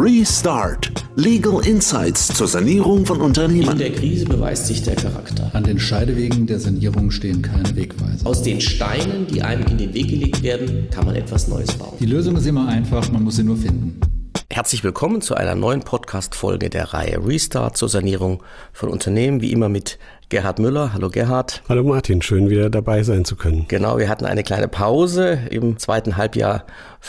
Restart. Legal Insights zur Sanierung von Unternehmen. In der Krise beweist sich der Charakter. An den Scheidewegen der Sanierung stehen keine Wegweiser. Aus den Steinen, die einem in den Weg gelegt werden, kann man etwas Neues bauen. Die Lösung ist immer einfach, man muss sie nur finden. Herzlich willkommen zu einer neuen Podcast-Folge der Reihe Restart zur Sanierung von Unternehmen, wie immer mit Gerhard Müller. Hallo Gerhard. Hallo Martin, schön wieder dabei sein zu können. Genau, wir hatten eine kleine Pause im zweiten Halbjahr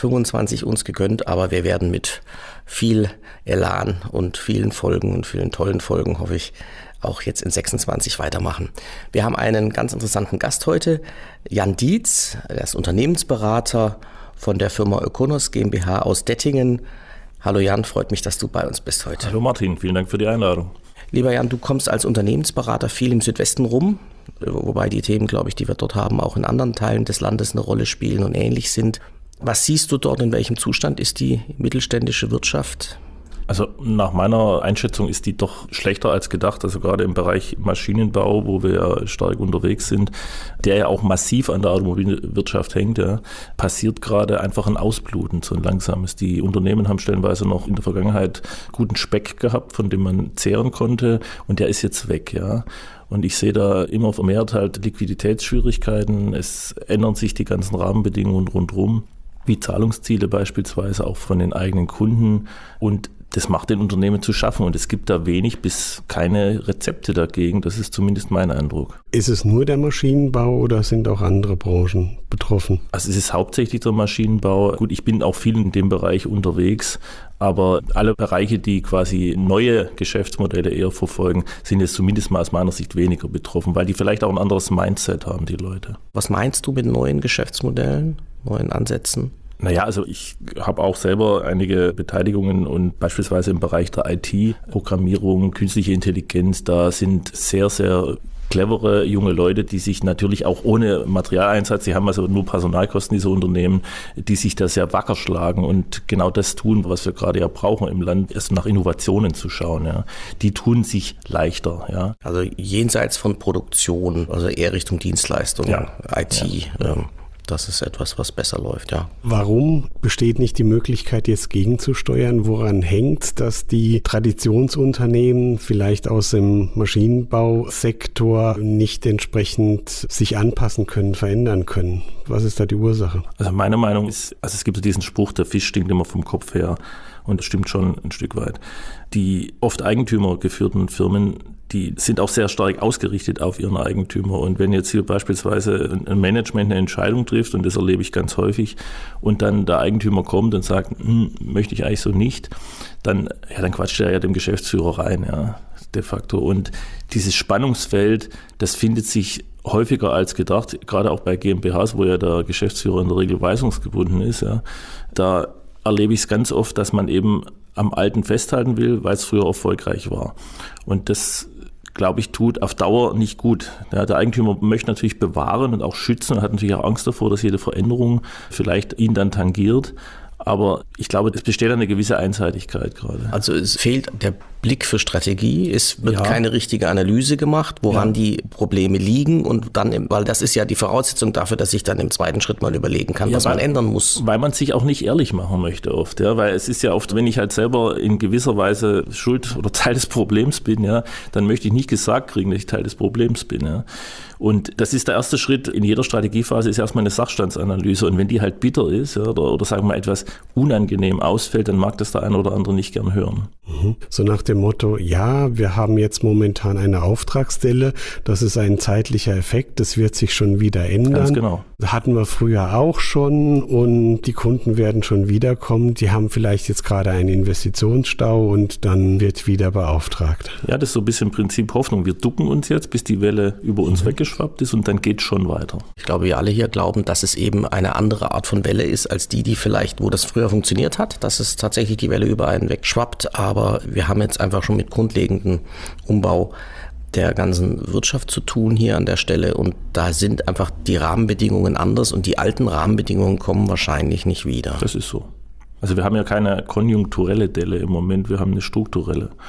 25 uns gegönnt, aber wir werden mit viel Elan und vielen Folgen und vielen tollen Folgen, hoffe ich, auch jetzt in 26 weitermachen. Wir haben einen ganz interessanten Gast heute, Jan Dietz, er ist Unternehmensberater von der Firma Ökonos GmbH aus Dettingen. Hallo Jan, freut mich, dass du bei uns bist heute. Hallo Martin, vielen Dank für die Einladung. Lieber Jan, du kommst als Unternehmensberater viel im Südwesten rum, wobei die Themen, glaube ich, die wir dort haben, auch in anderen Teilen des Landes eine Rolle spielen und ähnlich sind. Was siehst du dort, in welchem Zustand ist die mittelständische Wirtschaft? Also nach meiner Einschätzung ist die doch schlechter als gedacht, also gerade im Bereich Maschinenbau, wo wir ja stark unterwegs sind, der ja auch massiv an der Automobilwirtschaft hängt, ja, passiert gerade einfach ein Ausbluten, so ein langsames. Die Unternehmen haben stellenweise noch in der Vergangenheit guten Speck gehabt, von dem man zehren konnte, und der ist jetzt weg, ja. Und ich sehe da immer vermehrt halt Liquiditätsschwierigkeiten, es ändern sich die ganzen Rahmenbedingungen rundherum, wie Zahlungsziele beispielsweise auch von den eigenen Kunden, und das macht den Unternehmen zu schaffen, und es gibt da wenig bis keine Rezepte dagegen. Das ist zumindest mein Eindruck. Ist es nur der Maschinenbau oder sind auch andere Branchen betroffen? Also es ist hauptsächlich der Maschinenbau. Gut, ich bin auch viel in dem Bereich unterwegs, aber alle Bereiche, die quasi neue Geschäftsmodelle eher verfolgen, sind jetzt zumindest mal aus meiner Sicht weniger betroffen, weil die vielleicht auch ein anderes Mindset haben, die Leute. Was meinst du mit neuen Geschäftsmodellen, neuen Ansätzen? Naja, also ich habe auch selber einige Beteiligungen, und beispielsweise im Bereich der IT, Programmierung, künstliche Intelligenz, da sind sehr, sehr clevere junge Leute, die sich natürlich auch ohne Materialeinsatz, die haben also nur Personalkosten, diese Unternehmen, die sich da sehr wacker schlagen und genau das tun, was wir gerade ja brauchen im Land, erst nach Innovationen zu schauen. Ja. Die tun sich leichter. Ja. Also jenseits von Produktion, also eher Richtung Dienstleistung, ja. IT. Ja. Das ist etwas, was besser läuft, ja. Warum besteht nicht die Möglichkeit, jetzt gegenzusteuern? Woran hängt, dass die Traditionsunternehmen vielleicht aus dem Maschinenbausektor nicht entsprechend sich anpassen können, verändern können? Was ist da die Ursache? Also meine Meinung ist, also es gibt so diesen Spruch, der Fisch stinkt immer vom Kopf her, und das stimmt schon ein Stück weit. Die oft eigentümergeführten Firmen, die sind auch sehr stark ausgerichtet auf ihren Eigentümer. Und wenn jetzt hier beispielsweise ein Management eine Entscheidung trifft, und das erlebe ich ganz häufig, und dann der Eigentümer kommt und sagt, möchte ich eigentlich so nicht, dann quatscht er ja dem Geschäftsführer rein, ja, de facto. Und dieses Spannungsfeld, das findet sich häufiger als gedacht, gerade auch bei GmbHs, wo ja der Geschäftsführer in der Regel weisungsgebunden ist, ja, da erlebe ich es ganz oft, dass man eben am Alten festhalten will, weil es früher erfolgreich war. Und das, glaube ich, tut auf Dauer nicht gut. Ja, der Eigentümer möchte natürlich bewahren und auch schützen und hat natürlich auch Angst davor, dass jede Veränderung vielleicht ihn dann tangiert. Aber ich glaube, es besteht eine gewisse Einseitigkeit gerade. Also es fehlt der Blick für Strategie, es wird keine richtige Analyse gemacht, woran die Probleme liegen, und dann, weil das ist ja die Voraussetzung dafür, dass ich dann im zweiten Schritt mal überlegen kann, was man ändern muss. Weil man sich auch nicht ehrlich machen möchte oft, ja, weil es ist ja oft, wenn ich halt selber in gewisser Weise Schuld oder Teil des Problems bin, ja, dann möchte ich nicht gesagt kriegen, dass ich Teil des Problems bin, ja. Und das ist der erste Schritt in jeder Strategiephase, ist erstmal eine Sachstandsanalyse, und wenn die halt bitter ist, ja, oder sagen wir mal etwas unangenehm ausfällt, dann mag das der eine oder andere nicht gern hören. So nach dem Motto, ja, wir haben jetzt momentan eine Auftragsstelle, das ist ein zeitlicher Effekt, das wird sich schon wieder ändern. Ganz genau. Das hatten wir früher auch schon, und die Kunden werden schon wiederkommen. Die haben vielleicht jetzt gerade einen Investitionsstau, und dann wird wieder beauftragt. Ja, das ist so ein bisschen Prinzip Hoffnung. Wir ducken uns jetzt, bis die Welle über uns weggeschwappt ist, und dann geht es schon weiter. Ich glaube, wir alle hier glauben, dass es eben eine andere Art von Welle ist, als die vielleicht, wo das früher funktioniert hat, dass es tatsächlich die Welle über einen wegschwappt. Aber wir haben jetzt einfach schon mit grundlegendem Umbau der ganzen Wirtschaft zu tun hier an der Stelle, und da sind einfach die Rahmenbedingungen anders, und die alten Rahmenbedingungen kommen wahrscheinlich nicht wieder. Das ist so. Also wir haben ja keine konjunkturelle Delle im Moment, wir haben eine strukturelle.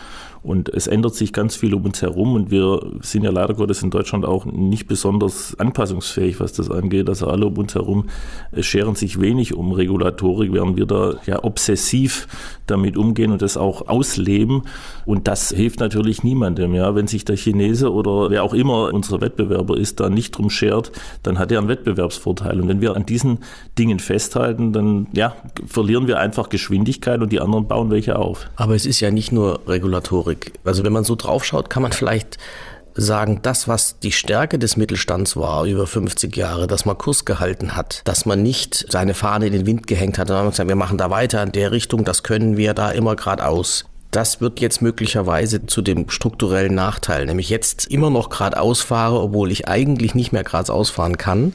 Und es ändert sich ganz viel um uns herum und wir sind ja leider Gottes in Deutschland auch nicht besonders anpassungsfähig, was das angeht. Also alle um uns herum scheren sich wenig um Regulatorik, während wir da ja obsessiv damit umgehen und das auch ausleben. Und das hilft natürlich niemandem. Ja? Wenn sich der Chinese oder wer auch immer unser Wettbewerber ist, da nicht drum schert, dann hat er einen Wettbewerbsvorteil. Und wenn wir an diesen Dingen festhalten, dann verlieren wir einfach Geschwindigkeit und die anderen bauen welche auf. Aber es ist ja nicht nur Regulatorik. Also wenn man so drauf schaut, kann man vielleicht sagen, das, was die Stärke des Mittelstands war über 50 Jahre, dass man Kurs gehalten hat, dass man nicht seine Fahne in den Wind gehängt hat, sondern gesagt, wir machen da weiter in der Richtung, das können wir da immer geradeaus. Das wird jetzt möglicherweise zu dem strukturellen Nachteil, nämlich jetzt immer noch geradeaus fahre, obwohl ich eigentlich nicht mehr geradeaus fahren kann.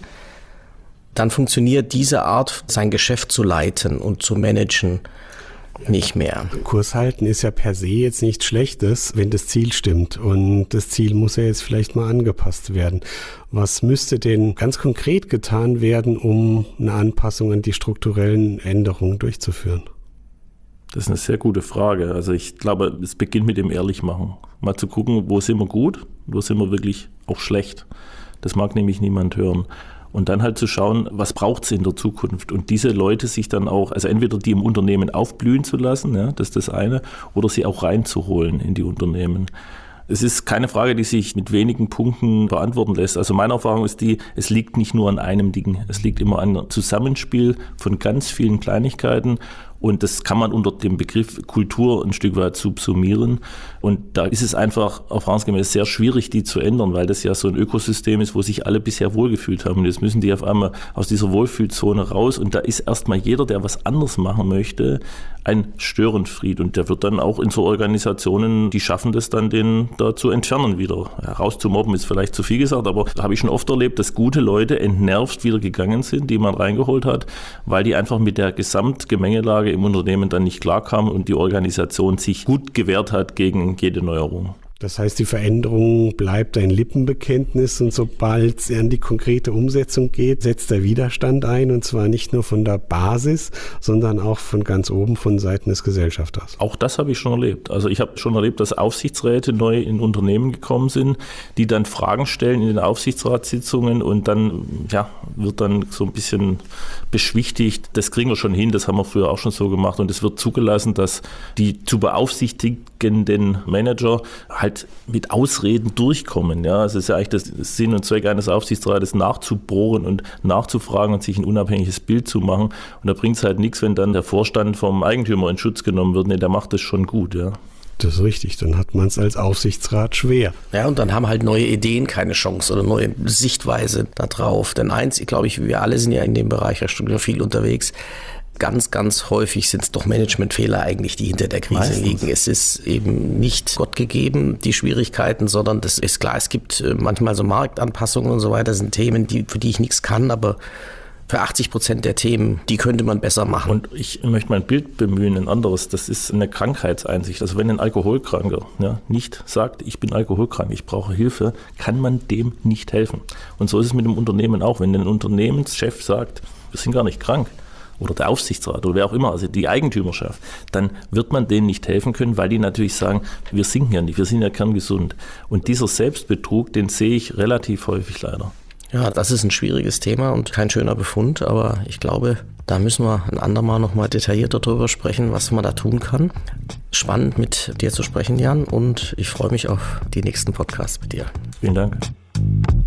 Dann funktioniert diese Art, sein Geschäft zu leiten und zu managen, nicht mehr. Kurs halten ist ja per se jetzt nichts Schlechtes, wenn das Ziel stimmt. Und das Ziel muss ja jetzt vielleicht mal angepasst werden. Was müsste denn ganz konkret getan werden, um eine Anpassung an die strukturellen Änderungen durchzuführen? Das ist eine sehr gute Frage. Also ich glaube, es beginnt mit dem Ehrlichmachen. Mal zu gucken, wo sind wir gut, wo sind wir wirklich auch schlecht. Das mag nämlich niemand hören. Und dann halt zu schauen, was braucht es in der Zukunft. Und diese Leute sich dann auch, also entweder die im Unternehmen aufblühen zu lassen, ja, das ist das eine, oder sie auch reinzuholen in die Unternehmen. Es ist keine Frage, die sich mit wenigen Punkten beantworten lässt. Also meine Erfahrung ist die, es liegt nicht nur an einem Ding. Es liegt immer an einem Zusammenspiel von ganz vielen Kleinigkeiten. Und das kann man unter dem Begriff Kultur ein Stück weit subsumieren. Und da ist es einfach erfahrungsgemäß sehr schwierig, die zu ändern, weil das ja so ein Ökosystem ist, wo sich alle bisher wohlgefühlt haben. Und jetzt müssen die auf einmal aus dieser Wohlfühlzone raus. Und da ist erstmal jeder, der was anderes machen möchte, ein Störenfried. Und der wird dann auch in so Organisationen, die schaffen das dann, den da zu entfernen wieder. Ja, rauszumobben ist vielleicht zu viel gesagt, aber da habe ich schon oft erlebt, dass gute Leute entnervt wieder gegangen sind, die man reingeholt hat, weil die einfach mit der Gesamtgemengelage im Unternehmen dann nicht klarkam und die Organisation sich gut gewehrt hat gegen jede Neuerung. Das heißt, die Veränderung bleibt ein Lippenbekenntnis und sobald es an die konkrete Umsetzung geht, setzt der Widerstand ein und zwar nicht nur von der Basis, sondern auch von ganz oben von Seiten des Gesellschafters. Auch das habe ich schon erlebt. Also ich habe schon erlebt, dass Aufsichtsräte neu in Unternehmen gekommen sind, die dann Fragen stellen in den Aufsichtsratssitzungen und dann wird dann so ein bisschen beschwichtigt. Das kriegen wir schon hin, das haben wir früher auch schon so gemacht und es wird zugelassen, dass die zu beaufsichtigenden Manager halt mit Ausreden durchkommen. Ja, es ist ja eigentlich das Sinn und Zweck eines Aufsichtsrates, nachzubohren und nachzufragen und sich ein unabhängiges Bild zu machen. Und da bringt es halt nichts, wenn dann der Vorstand vom Eigentümer in Schutz genommen wird. Nee, der macht das schon gut, ja. Das ist richtig, dann hat man es als Aufsichtsrat schwer. Ja, und dann haben halt neue Ideen keine Chance oder neue Sichtweise da drauf. Denn eins, glaube ich, wir alle sind ja in dem Bereich ja viel unterwegs. Ganz, ganz häufig sind es doch Managementfehler eigentlich, die hinter der Krise liegen. Es ist eben nicht Gott gegeben, die Schwierigkeiten, sondern das ist klar, es gibt manchmal so Marktanpassungen und so weiter, das sind Themen, für die ich nichts kann, aber für 80% der Themen, die könnte man besser machen. Und ich möchte mein Bild bemühen, ein anderes, das ist eine Krankheitseinsicht. Also wenn ein Alkoholkranker nicht sagt, ich bin alkoholkrank, ich brauche Hilfe, kann man dem nicht helfen. Und so ist es mit dem Unternehmen auch. Wenn ein Unternehmenschef sagt, wir sind gar nicht krank, oder der Aufsichtsrat oder wer auch immer, also die Eigentümerschaft, dann wird man denen nicht helfen können, weil die natürlich sagen, wir sinken ja nicht, wir sind ja kerngesund. Und dieser Selbstbetrug, den sehe ich relativ häufig leider. Ja, das ist ein schwieriges Thema und kein schöner Befund, aber ich glaube, da müssen wir ein andermal nochmal detaillierter drüber sprechen, was man da tun kann. Spannend mit dir zu sprechen, Jan, und ich freue mich auf die nächsten Podcasts mit dir. Vielen Dank.